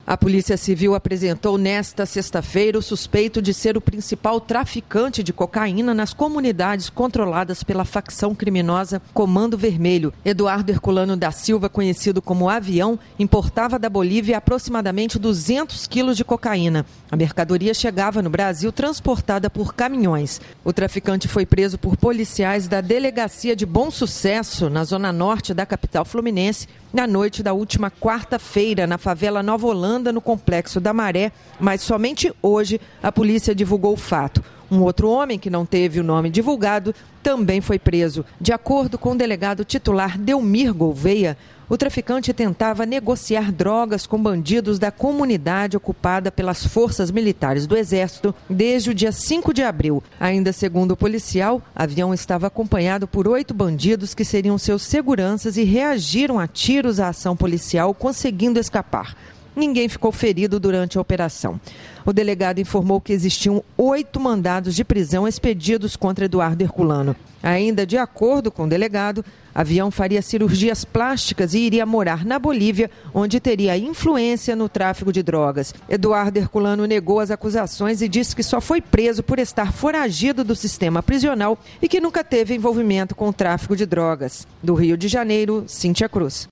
A Polícia Civil apresentou nesta sexta-feira o suspeito de ser o principal traficante de cocaína nas comunidades controladas pela facção criminosa Comando Vermelho. Eduardo Herculano da Silva, conhecido como Avião, importava da Bolívia aproximadamente 200 quilos de cocaína. A mercadoria chegava no Brasil transportada por caminhões. O traficante foi preso por policiais da Delegacia de Bom Sucesso, na zona norte da capital fluminense, na noite da última quarta-feira, na favela Nova Holanda, no Complexo da Maré, mas somente hoje a polícia divulgou o fato. Um outro homem, que não teve o nome divulgado, também foi preso. De acordo com o delegado titular Delmir Gouveia, o traficante tentava negociar drogas com bandidos da comunidade ocupada pelas forças militares do Exército desde o dia 5 de abril. Ainda segundo o policial, Avião estava acompanhado por 8 bandidos que seriam seus seguranças e reagiram a tiros à ação policial, conseguindo escapar. Ninguém ficou ferido durante a operação. O delegado informou que existiam 8 mandados de prisão expedidos contra Eduardo Herculano. Ainda de acordo com o delegado, Avião faria cirurgias plásticas e iria morar na Bolívia, onde teria influência no tráfico de drogas. Eduardo Herculano negou as acusações e disse que só foi preso por estar foragido do sistema prisional e que nunca teve envolvimento com o tráfico de drogas. Do Rio de Janeiro, Cíntia Cruz.